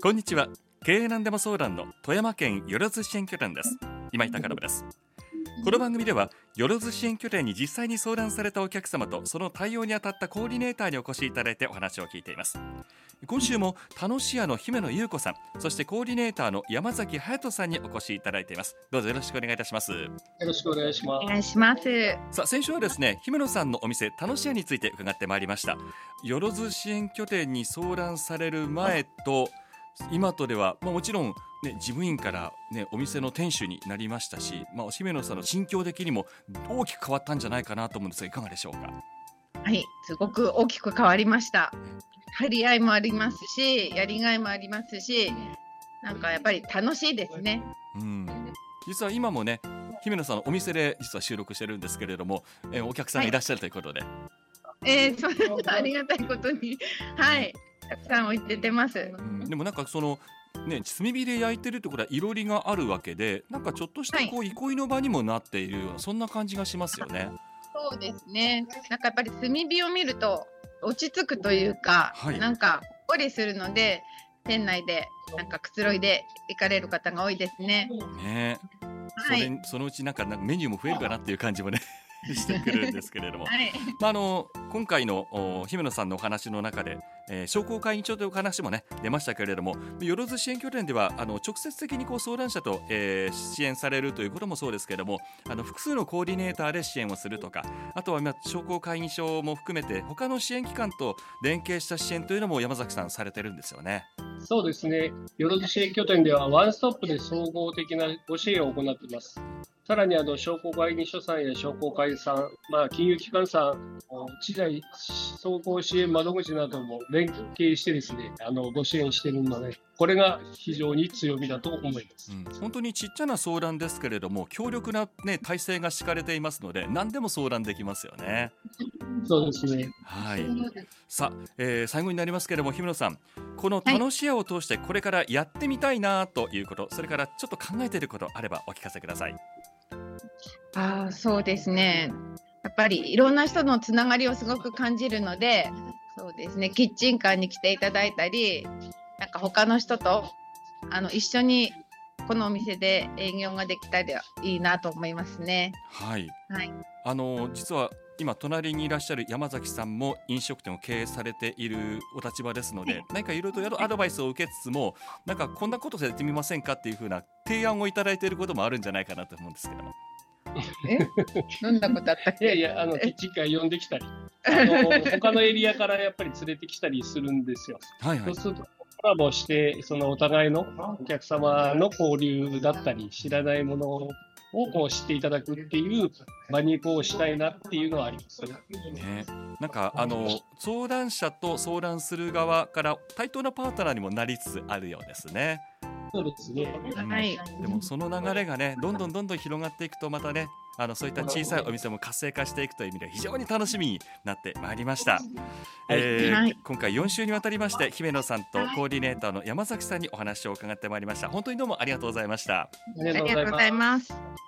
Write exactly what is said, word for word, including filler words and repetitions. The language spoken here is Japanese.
こんにちは。経営なんでも相談の富山県よろず支援拠点です。今井隆信です。この番組ではよろず支援拠点に実際に相談されたお客様とその対応に当たったコーディネーターにお越しいただいてお話を聞いています。今週も楽し屋の姫野優子さん、そしてコーディネーターの山崎隼人さんにお越しいただいています。どうぞよろしくお願いいたします。よろしくお願いします。 お願いします。 さあ、先週はですね、姫野さんのお店楽し屋について伺ってまいりました。よろず支援拠点に相談される前と今とでは、まあ、もちろん、ね、事務員から、ね、お店の店主になりましたし、まあ、姫野さんの心境的にも大きく変わったんじゃないかなと思うんですが、いかがでしょうか。 はい、すごく大きく変わりました。張り合いもありますし、やりがいもありますし、なんかやっぱり楽しいですね。 うん、実は今もね、姫野さんのお店で実は収録してるんですけれども、えー、お客さんがいらっしゃるということで、はい、 えー、それはありがたいことに、はい、たくさん置いててます。 うん、でもなんかそのね、炭火で焼いてるってことは囲炉裏があるわけで、なんかちょっとしたこう、はい、憩いの場にもなっているような、そんな感じがしますよね。 そうですね。なんかやっぱり炭火を見ると落ち着くというか、はい、なんかほっこりするので、店内でなんかくつろいで行かれる方が多いですね。 ね、はい、それそのうちなんか、なんかメニューも増えるかなっていう感じもねしてくるんですけれども、はい、まあ、あの今回の姫野さんのお話の中で、えー、商工会議長というお話もね出ましたけれども、よろず支援拠点ではあの直接的にこう相談者と、えー、支援されるということもそうですけれども、あの複数のコーディネーターで支援をするとか、あとは今商工会議所も含めて他の支援機関と連携した支援というのも山崎さんされてるんですよね。 そうですね。よろず支援拠点ではワンストップで総合的なご支援を行っています。さらにあの商工会議所さんや商工会さん、まあ、金融機関さん、知財総合支援窓口なども連携してですね、あのご支援しているので、これが非常に強みだと思います。 うん、本当にちっちゃな相談ですけれども、強力な、ね、体制が敷かれていますので、何でも相談できますよね。 そうですね。 はい。さあ、えー、最後になりますけれども、姫野さん、この楽し屋を通してこれからやってみたいなということ、はい、それからちょっと考えていることあればお聞かせください。 あ、そうですね。やっぱりいろんな人のつながりをすごく感じるので、そうですね、キッチンカーに来ていただいたり、なんか他の人とあの一緒にこのお店で営業ができたらいいなと思いますね。 はい、 はい、 あの実は今隣にいらっしゃる山崎さんも飲食店を経営されているお立場ですので、はい、何かいろいろとアドバイスを受けつつも、なんかこんなことやってみませんかっていう風な提案をいただいていることもあるんじゃないかなと思うんですけども。 え、どんなことあったっけ。 いやいや、あのキッチンカー呼んできたり、あの他のエリアからやっぱり連れてきたりするんですよ。はいはい、そうするとコラボして、そのお互いのお客様の交流だったり、知らないものをこう知っていただくっていう場にこうしたいなっていうのはありますね。 ね、なんかあの相談者と相談する側から対等なパートナーにもなりつつあるようですね。 そうですね、 うん、はい、でもその流れがね、どんどんどんどん広がっていくと、またね、あのそういった小さいお店も活性化していくという意味で非常に楽しみになってまいりました。はい、えーはい、今回よん週にわたりまして姫野さんとコーディネーターの山崎さんにお話を伺ってまいりました。本当にどうもありがとうございました。 ありがとうございます。